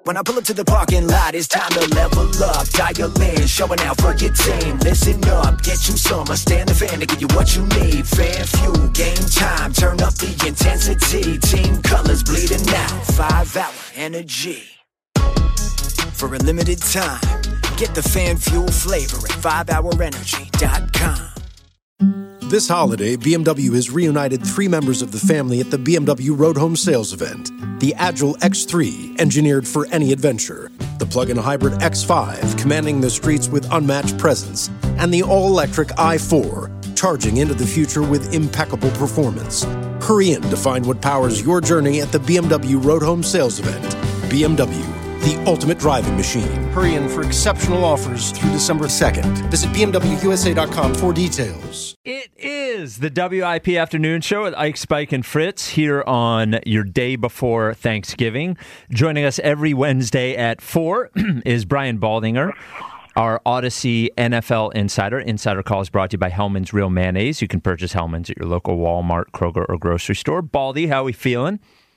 When I pull up to the parking lot, it's time to level up. Dial in, showing out for your team. Listen up, get you some. Stand the fan to give you what you need. Fan fuel, game time, turn up the intensity. Team colors bleeding out, 5-hour energy. For a limited time, get the fan fuel flavor at 5hourenergy.com. This holiday, BMW has reunited 3 members of the family at the BMW Road Home Sales event. The Agile X3, engineered for any adventure. The plug-in hybrid X5, commanding the streets with unmatched presence. And the all-electric i4, charging into the future with impeccable performance. Hurry in to find what powers your journey at the BMW Road Home Sales event. BMW, the ultimate driving machine. Hurry in for exceptional offers through December 2nd. Visit BMWUSA.com for details. It is the WIP Afternoon Show with Ike, Spike, and Fritz here on your day before Thanksgiving. Joining us every Wednesday at 4 is Brian Baldinger, our Odyssey NFL Insider. Insider Call is brought to you by Hellman's Real Mayonnaise. You can purchase Hellman's at your local Walmart, Kroger, or grocery store. Baldy, how are we feeling?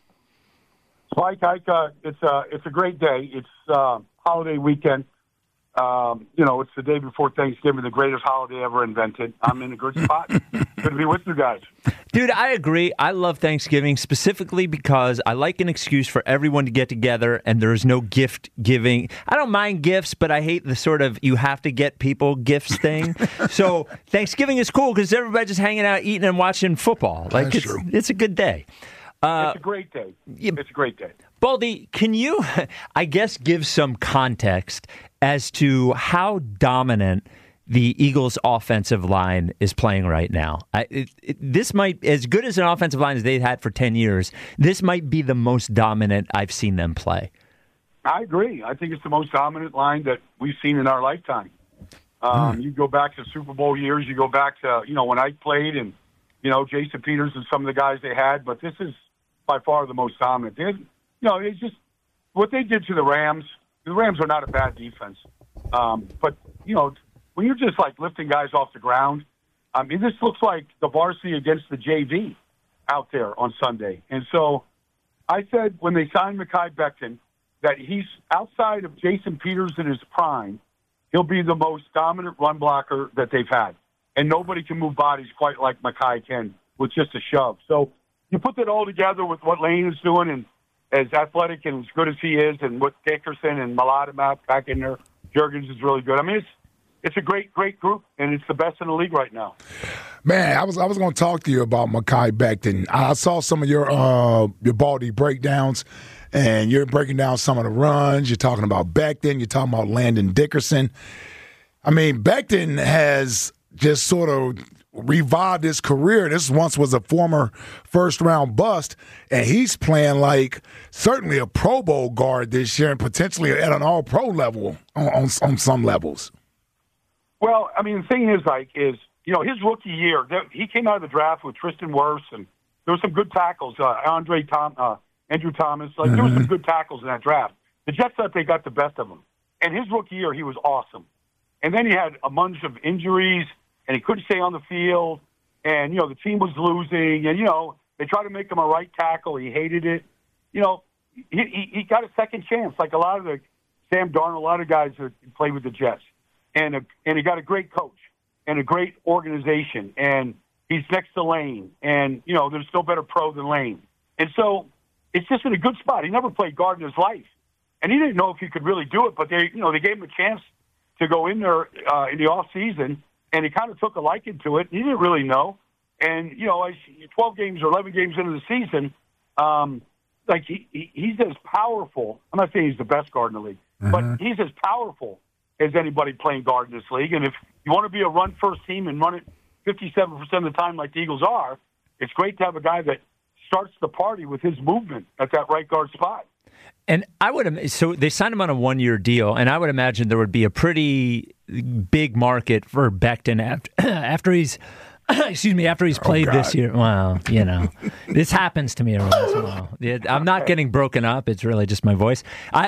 Ike, it's a great day. It's holiday weekend. It's the day before Thanksgiving, the greatest holiday ever invented. I'm in a good spot. Good to be with you guys. Dude, I agree. I love Thanksgiving specifically because I like an excuse for everyone to get together and there's no gift giving. I don't mind gifts, but I hate the sort of you have to get people gifts thing. So Thanksgiving is cool because everybody's just hanging out, eating, and watching football. Like it's a good day. It's a great day. It's a great day. Baldy, can you, I guess, give some context as to how dominant the Eagles' offensive line is playing right now? This might, as good as an offensive line as they've had for 10 years, this might be the most dominant I've seen them play. I agree. I think it's the most dominant line that we've seen in our lifetime. You go back to Super Bowl years, you go back to, when I played and, Jason Peters and some of the guys they had, but this is by far the most dominant. It's just what they did to the Rams. The Rams are not a bad defense. But, when you're just like lifting guys off the ground, this looks like the varsity against the JV out there on Sunday. And so I said when they signed Mekhi Becton that he's outside of Jason Peters in his prime, he'll be the most dominant run blocker that they've had. And nobody can move bodies quite like Mekhi can with just a shove. So you put that all together with what Lane is doing and as athletic and as good as he is and what Dickerson and Malata back in there, Jurgens is really good. I mean, it's a great, great group, and it's the best in the league right now. Man, I was going to talk to you about Mekhi Becton. I saw some of your Baldy breakdowns, and you're breaking down some of the runs. You're talking about Becton. You're talking about Landon Dickerson. I mean, Becton has just sort of revived his career. This once was a former first-round bust, and he's playing like certainly a Pro Bowl guard this year and potentially at an all-pro level on some levels. Well, I mean, the thing is, his rookie year, he came out of the draft with Tristan Wirfs, and there were some good tackles, Andrew Thomas. There were some good tackles in that draft. The Jets thought they got the best of him. And his rookie year, he was awesome. And then he had a bunch of injuries, and he couldn't stay on the field, and, the team was losing, and, they tried to make him a right tackle. He hated it. He got a second chance, like a lot of the Sam Darnold, a lot of guys that play with the Jets. And he got a great coach and a great organization, and he's next to Lane, and, there's no better pro than Lane. And so it's just in a good spot. He never played guard in his life, and he didn't know if he could really do it, but they gave him a chance to go in there in the off season. And he kind of took a liking to it. He didn't really know. And, 12 games or 11 games into the season, he's as powerful. I'm not saying he's the best guard in the league, but he's as powerful as anybody playing guard in this league. And if you want to be a run-first team and run it 57% of the time like the Eagles are, it's great to have a guy that starts the party with his movement at that right guard spot. And so they signed him on a one-year deal, and I would imagine there would be a pretty big market for Becton after he's played this year. Well, this happens to me every once in a while. I'm not getting broken up. It's really just my voice.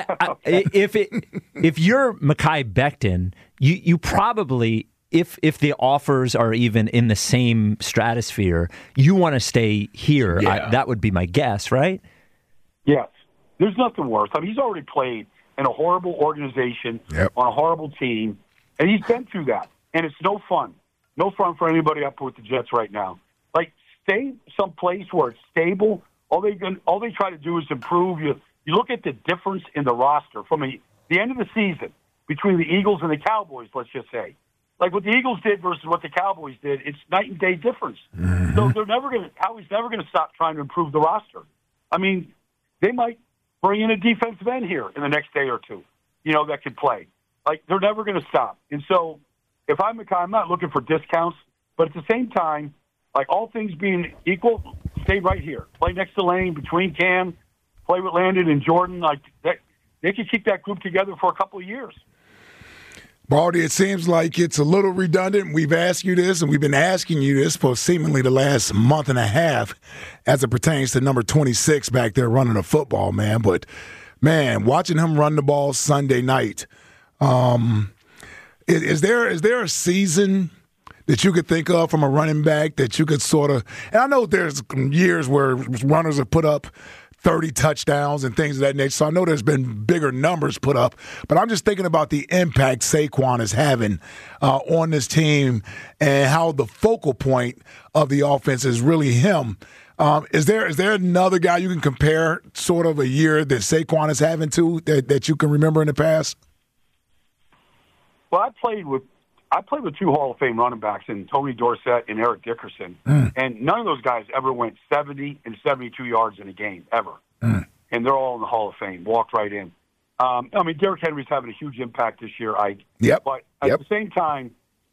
If you're Mekhi Becton, you probably, if the offers are even in the same stratosphere, you want to stay here. Yeah. That would be my guess, right? Yes. There's nothing worse. I mean, he's already played in a horrible organization, on a horrible team, and he's been through that. And it's no fun. No fun for anybody up with the Jets right now. Like, stay someplace where it's stable. All they try to do is improve. You look at the difference in the roster from the end of the season between the Eagles and the Cowboys, let's just say. Like what the Eagles did versus what the Cowboys did, it's night and day difference. Mm-hmm. So Howie's never going to stop trying to improve the roster. I mean, they might bring in a defensive end here in the next day or two, that could play. Like, they're never going to stop. And so if I'm Mekhi, I'm not looking for discounts, but at the same time, like, all things being equal, stay right here. Play next to Lane, between Cam, play with Landon and Jordan. Like, they could keep that group together for a couple of years. Baldy, it seems like it's a little redundant. We've asked you this, and we've been asking you this for seemingly the last month and a half as it pertains to number 26 back there running the football, man. But, man, watching him run the ball Sunday night, is there a season that you could think of from a running back that you could sort of – and I know there's years where runners have put up 30 touchdowns and things of that nature. So I know there's been bigger numbers put up, but I'm just thinking about the impact Saquon is having on this team and how the focal point of the offense is really him. Is there another guy you can compare sort of a year that Saquon is having to that you can remember in the past? Well, I played with two Hall of Fame running backs in Tony Dorsett and Eric Dickerson, and none of those guys ever went 70 and 72 yards in a game, ever. And they're all in the Hall of Fame, walked right in. I mean, Derrick Henry's having a huge impact this year, Ike. Yep. But at the same time,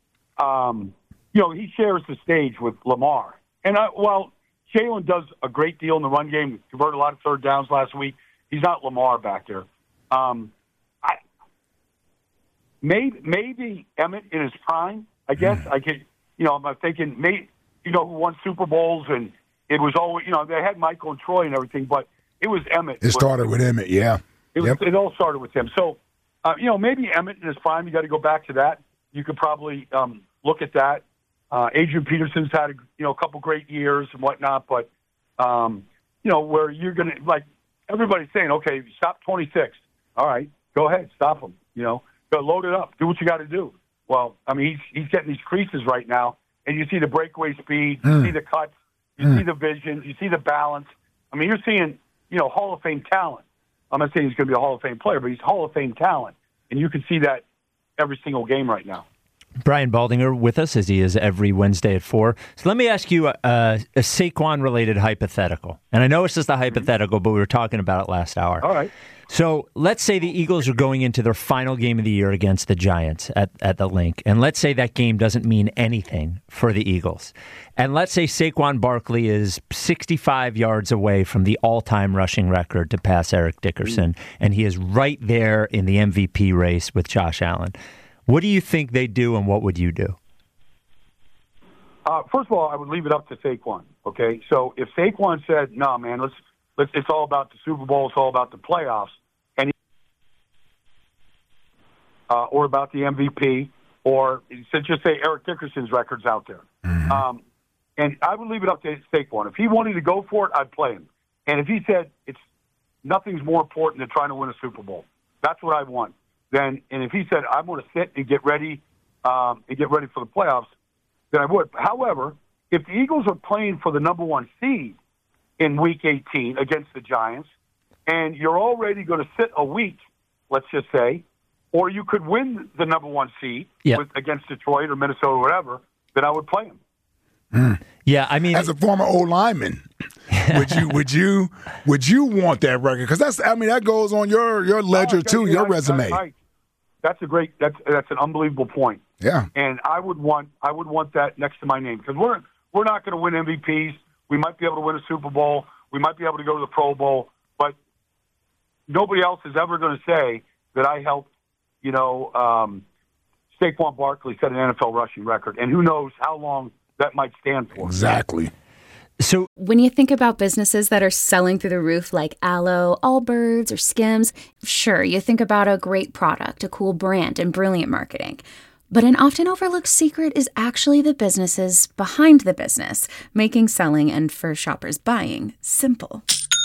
he shares the stage with Lamar. And while Jalen does a great deal in the run game, converted a lot of third downs last week, he's not Lamar back there. Maybe Emmett in his prime, I guess. I could, I'm thinking, who won Super Bowls, and it was always, they had Michael and Troy and everything, but it was Emmett. It started with Emmett, yeah. It all started with him. So, maybe Emmett in his prime, you got to go back to that. You could probably look at that. Adrian Peterson's had a couple great years and whatnot, but, where you're going to, like, everybody's saying, okay, stop 26. All right, go ahead, stop him, Go load it up. Do what you got to do. Well, I mean, he's getting these creases right now, and you see the breakaway speed, you see the cuts, you see the vision, you see the balance. I mean, you're seeing, Hall of Fame talent. I'm not saying he's going to be a Hall of Fame player, but he's Hall of Fame talent, and you can see that every single game right now. Brian Baldinger with us, as he is every Wednesday at 4. So let me ask you a Saquon-related hypothetical. And I know it's just a hypothetical, but we were talking about it last hour. All right. So let's say the Eagles are going into their final game of the year against the Giants at the Link. And let's say that game doesn't mean anything for the Eagles. And let's say Saquon Barkley is 65 yards away from the all-time rushing record to pass Eric Dickerson. And he is right there in the MVP race with Josh Allen. What do you think they do, and what would you do? First of all, I would leave it up to Saquon. Okay, so if Saquon said, "No, man, let's it's all about the Super Bowl, it's all about the playoffs," and or about the MVP, or just say Eric Dickerson's record's out there, and I would leave it up to Saquon. If he wanted to go for it, I'd play him. And if he said nothing's more important than trying to win a Super Bowl, that's what I want. And if he said, I want to sit and get ready for the playoffs, then I would. However, if the Eagles are playing for the number one seed in Week 18 against the Giants, and you're already going to sit a week, let's just say, or you could win the number one seed against Detroit or Minnesota or whatever, then I would play him. Yeah, I mean, as a former old lineman, would you want that record? Because that goes on your ledger too, your resume. That's an unbelievable point. Yeah, and I would want that next to my name, because we're not going to win MVPs. We might be able to win a Super Bowl. We might be able to go to the Pro Bowl, but nobody else is ever going to say that I helped. Saquon Barkley set an NFL rushing record, and who knows how long that might stand for. Exactly. So when you think about businesses that are selling through the roof like Aloe, Allbirds, or Skims, sure, you think about a great product, a cool brand, and brilliant marketing. But an often overlooked secret is actually the businesses behind the business, making selling and, for shoppers, buying simple.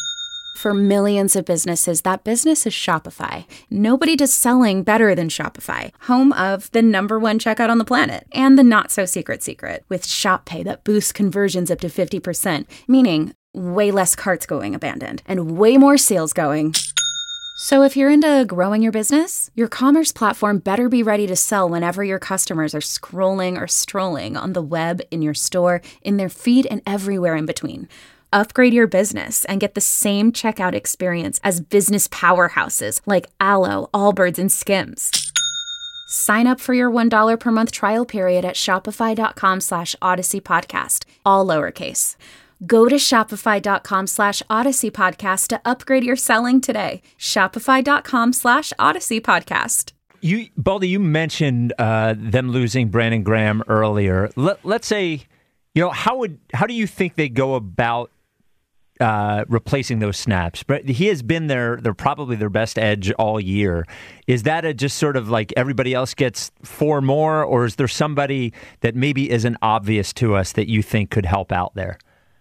For millions of businesses, that business is Shopify. Nobody does selling better than Shopify, home of the #1 checkout on the planet and the not-so-secret secret with Shop Pay that boosts conversions up to 50%, meaning way less carts going abandoned and way more sales going. So if you're into growing your business, your commerce platform better be ready to sell whenever your customers are scrolling or strolling on the web, in your store, in their feed, and everywhere in between. Upgrade your business and get the same checkout experience as business powerhouses like Alo, Allbirds, and Skims. Sign up for your $1 per month trial period at shopify.com/Odyssey Podcast, all lowercase. Go to shopify.com/Odyssey Podcast to upgrade your selling today. Shopify.com/Odyssey Podcast. Baldy, you mentioned them losing Brandon Graham earlier. Let's say, how do you think they go about replacing those snaps? But he has been they're probably their best edge all year. Is that just sort of like everybody else gets 4 more, or is there somebody that maybe isn't obvious to us that you think could help out there?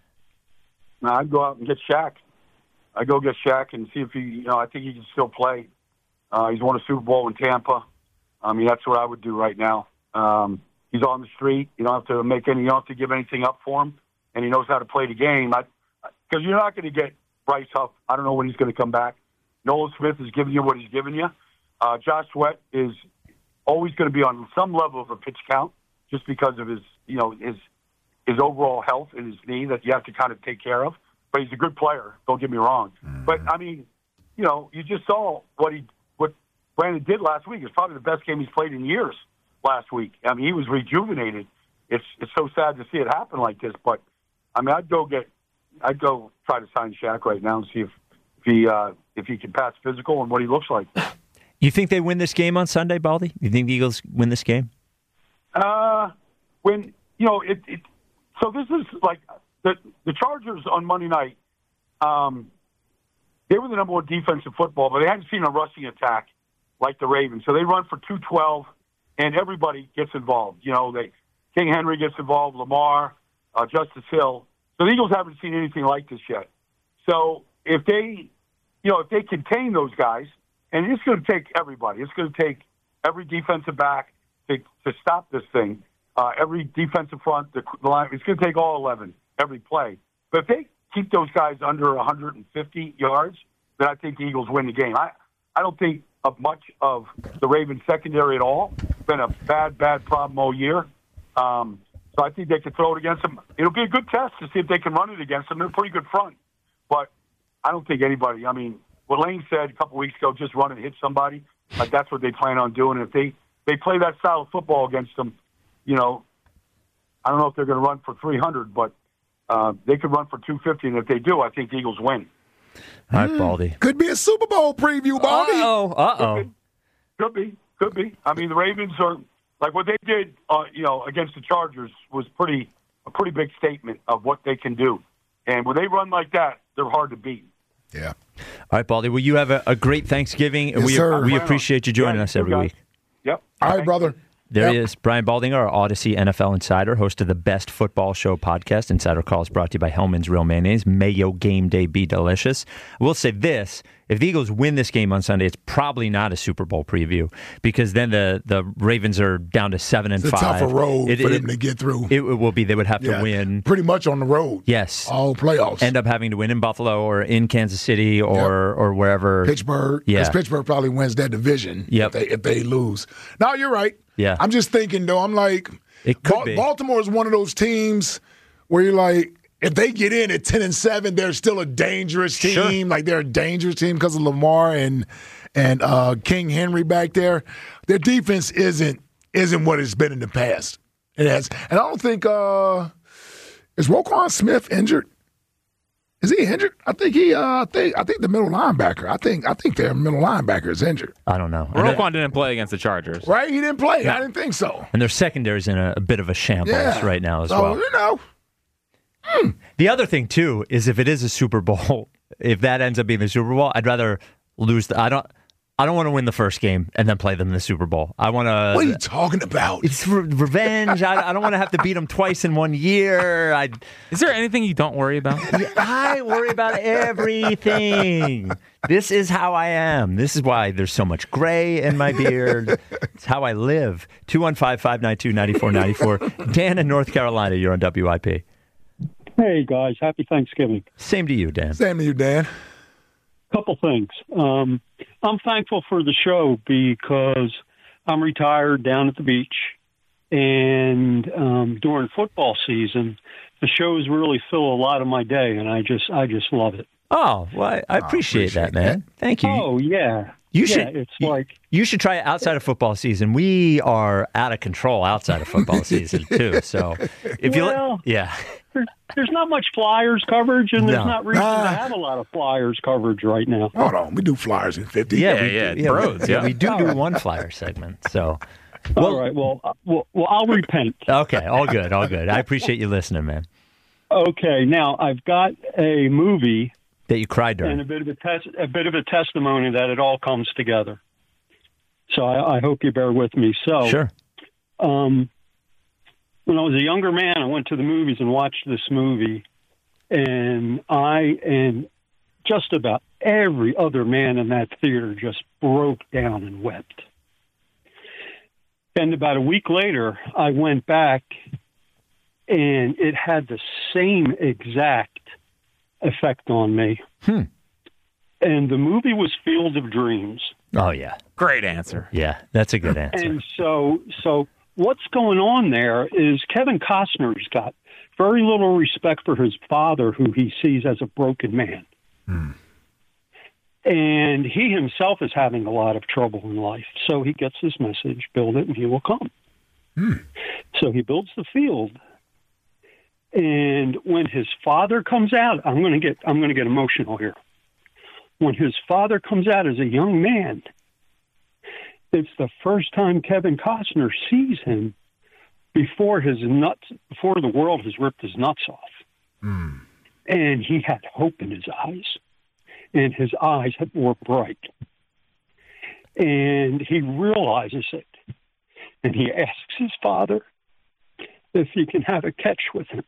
No, I'd go out and get Shaq. I'd go get Shaq and see if he, I think he can still play. He's won a Super Bowl in Tampa. I mean, that's what I would do right now. He's on the street. You don't have to give anything up for him, and he knows how to play the game. Because you're not going to get Bryce Huff. I don't know when he's going to come back. Nolan Smith is giving you what he's giving you. Josh Sweat is always going to be on some level of a pitch count just because of his overall health and his knee that you have to kind of take care of. But he's a good player. Don't get me wrong. Mm-hmm. But I mean, you just saw what Brandon did last week. It's probably the best game he's played in years last week. I mean, he was rejuvenated. It's so sad to see it happen like this. But I mean, I'd go try to sign Shaq right now and see if he can pass physical and what he looks like. You think they win this game on Sunday, Baldy? You think the Eagles win this game? So this is like the Chargers on Monday night. They were the #1 defense in football, but they hadn't seen a rushing attack like the Ravens. So they run for 212, and everybody gets involved. King Henry gets involved, Lamar, Justice Hill. So the Eagles haven't seen anything like this yet. So if they contain those guys, and it's going to take everybody. It's going to take every defensive back to stop this thing. Every defensive front, the line. It's going to take all 11 every play. But if they keep those guys under 150 yards, then I think the Eagles win the game. I don't think of much of the Ravens secondary at all. It's been a bad problem all year. So I think they can throw it against them. It'll be a good test to see if they can run it against them. They're a pretty good front. But I don't think anybody, what Lane said a couple weeks ago, just run and hit somebody, like that's what they plan on doing. If they play that style of football against them, I don't know if they're going to run for 300, but they could run for 250. And if they do, I think the Eagles win. All right, Baldy. Could be a Super Bowl preview, Baldy. Uh-oh. Could be. I mean, the Ravens are like what they did, against the Chargers was a pretty big statement of what they can do. And when they run like that, they're hard to beat. Yeah. All right, Baldy. Well, you have a great Thanksgiving, and yes, we appreciate you joining us every week. Yep. All right, brother. There he is, Brian Baldinger, our Odyssey NFL Insider, host of the Best Football Show podcast. Insider Call is brought to you by Hellman's Real Mayonnaise. May your game day be delicious. I will say this. If the Eagles win this game on Sunday, it's probably not a Super Bowl preview because then the Ravens are down to 7-5. It's a tougher road for them to get through. It will be. They would have to win. Pretty much on the road. Yes. All playoffs. End up having to win in Buffalo or in Kansas City or wherever. Pittsburgh. Yeah. Because Pittsburgh probably wins that division if they lose. No, you're right. Yeah. I'm just thinking, though, I'm like, it could be. Baltimore is one of those teams where you're like, if they get in at 10-7, they're still a dangerous team. Sure. Like they're a dangerous team because of Lamar and King Henry back there. Their defense isn't what it's been in the past. It has, and I don't think is Roquan Smith injured. Is he injured? I think I think the middle linebacker. I think their middle linebacker is injured. I don't know. Roquan didn't play against the Chargers, right? He didn't play. Yeah. I didn't think so. And their secondary's in a bit of a shambles right now as well. The other thing too is if it is a Super Bowl, if that ends up being the Super Bowl, I'd rather lose. I I don't want to win the first game and then play them in the Super Bowl. I want to. What are you talking about? It's revenge. I don't want to have to beat them twice in 1 year. Is there anything you don't worry about? I worry about everything. This is how I am. This is why there's so much gray in my beard. It's how I live. 215-592-9494. Dan in North Carolina, you're on WIP. Hey, guys. Happy Thanksgiving. Same to you, Dan. Same to you, Dan. Couple things. I'm thankful for the show because I'm retired down at the beach, and during football season, the shows really fill a lot of my day, and I just love it. Oh, well, I appreciate that, man. Thank you. Oh, yeah. You should. It's like you should try it outside of football season. We are out of control outside of football season too. So if there's not much Flyers coverage, and there's not reason to have a lot of Flyers coverage right now. Hold on, we do Flyers in 50. We do one Flyer segment. So, all right. Well, I'll repent. Okay, all good. I appreciate you listening, man. Okay, now I've got a movie that you cried during, and a bit of a testimony that it all comes together. So I hope you bear with me. So, sure. When I was a younger man, I went to the movies and watched this movie, and I and just about every other man in that theater just broke down and wept. And about a week later, I went back, and it had the same exact effect on me. And the movie was Field of Dreams. Oh, yeah. Great answer. Yeah, that's a good answer. And so what's going on there is Kevin Costner's got very little respect for his father, who he sees as a broken man. And he himself is having a lot of trouble in life. So he gets this message, build it and he will come. So he builds the field. And when his father comes out, I'm going to get emotional here. When his father comes out as a young man, it's the first time Kevin Costner sees him before the world has ripped his nuts off. And he had hope in his eyes, and his eyes were bright. And he realizes it, and he asks his father if he can have a catch with him.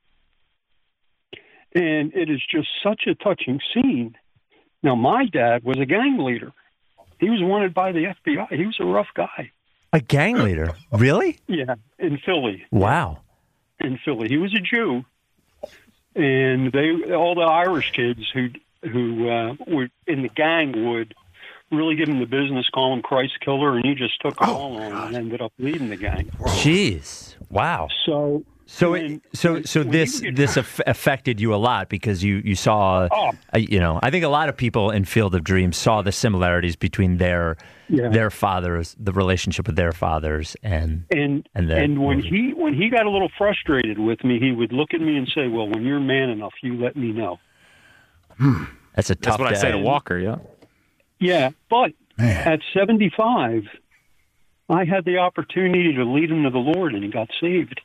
And it is just such a touching scene. Now, my dad was a gang leader. He was wanted by the FBI. He was a rough guy. A gang leader? Really? Yeah, in Philly. Wow. In Philly. He was a Jew. And all the Irish kids who were in the gang would really give him the business, call him Christ Killer, and he just took them all on and ended up leading the gang. Jeez. Wow. So this affected you a lot because you saw, I think a lot of people in Field of Dreams saw the similarities between their fathers, the relationship with their fathers, and when he got a little frustrated with me, he would look at me and say, "Well, when you're man enough, you let me know." That's a tough. That's what I say to Walker. Yeah. Yeah, but at 75, I had the opportunity to lead him to the Lord, and he got saved.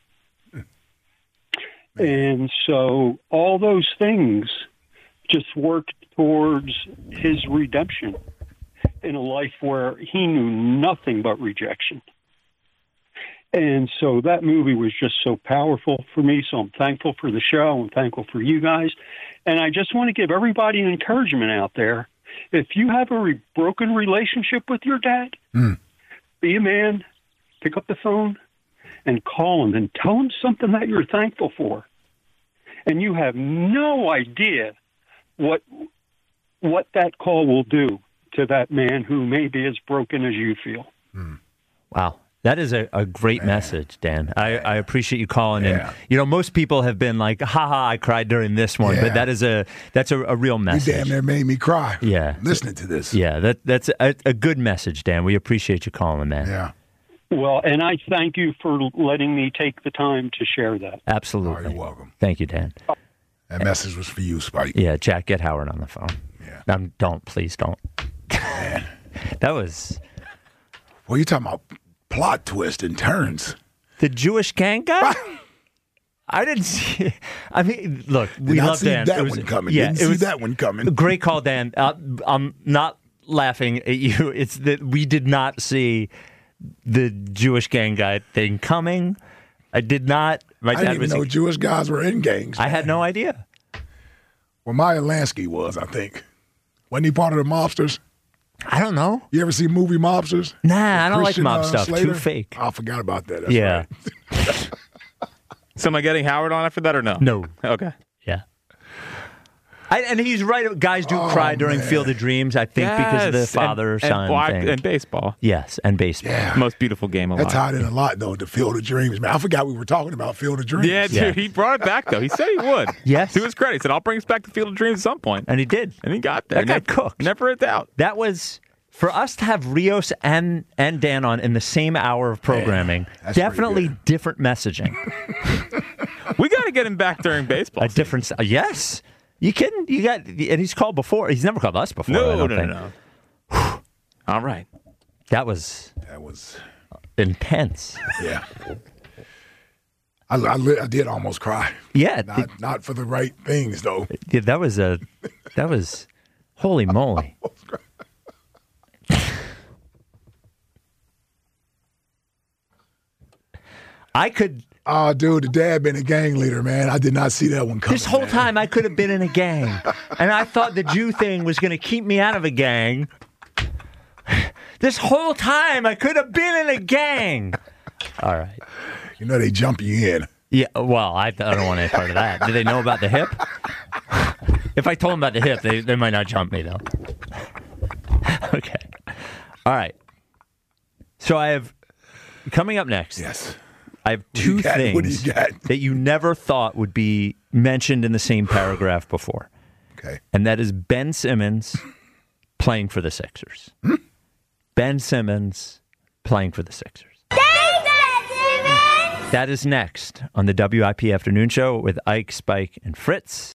And so all those things just worked towards his redemption in a life where he knew nothing but rejection. And so that movie was just so powerful for me. So I'm thankful for the show. I'm thankful for you guys. And I just want to give everybody an encouragement out there. If you have a broken relationship with your dad, be a man, pick up the phone, and call him and tell him something that you're thankful for. And you have no idea what that call will do to that man who may be as broken as you feel. Wow. That is a great message, Dan. I appreciate you calling in. Most people have been like, haha, I cried during this one, but that's a real message. You damn near made me cry. Yeah. Listening to this. Yeah, that's a good message, Dan. We appreciate you calling, man. Yeah. Well, and I thank you for letting me take the time to share that. Absolutely. Oh, you're welcome. Thank you, Dan. That message was for you, Spike. Yeah, Jack, get Howard on the phone. Yeah. Please don't. Man. That was... Well, you're talking about plot twists and turns. The Jewish gang guy? I didn't see... I mean, look, we love Dan. That one coming. Yeah, Didn't see that one coming. Great call, Dan. I'm not laughing at you. It's that we did not see the Jewish gang guy thing coming. I did not. My I dad didn't even was. know Jewish guys were in gangs. I had no idea. Well, Meyer Lansky was, I think. Wasn't he part of the mobsters? I don't know. You ever see movie Mobsters? Nah, I don't Christian, like mob stuff. Slater? Too fake. I forgot about that. That's Yeah. right. So am I getting Howard on after that or no? No. Okay. Yeah. And he's right. Guys do cry during man. Field of Dreams, I think, because of the father-son thing. And baseball. Yes, and baseball. Yeah. Most beautiful game alive. That tied in a lot, though, to Field of Dreams. Man, I forgot we were talking about Field of Dreams. Yeah, dude, Yeah. he brought it back, though. He said he would. Yes. To his credit. He said, I'll bring us back to Field of Dreams at some point. And he did. And he got there. That guy cooked. Never a doubt. That was, for us to have Rios and Dan on in the same hour of programming, that's definitely pretty different messaging. We got to get him back during baseball. A different, yes. You kidding? You got, and he's called before. He's never called us before. I No, don't no, think. no. All right. That was intense. Yeah. I did almost cry. Yeah. Not for the right things, though. Yeah, that was, holy moly. I could. Oh, dude, the dad been a gang leader, man. I did not see that one coming. This whole man. time I could have been in a gang. And I thought the Jew thing was going to keep me out of a gang. This whole time I could have been in a gang. All right. You know they jump you in. Yeah, well, I don't want any part of that. Do they know about the hip? If I told them about the hip, they might not jump me, though. Okay. All right. So I have, coming up next. Yes. I have two What do things you got? that you never thought would be mentioned in the same paragraph before. Okay. And that is Ben Simmons playing for the Sixers. Ben Simmons playing for the Sixers. That is next on the WIP Afternoon Show with Ike, Spike, and Fritz.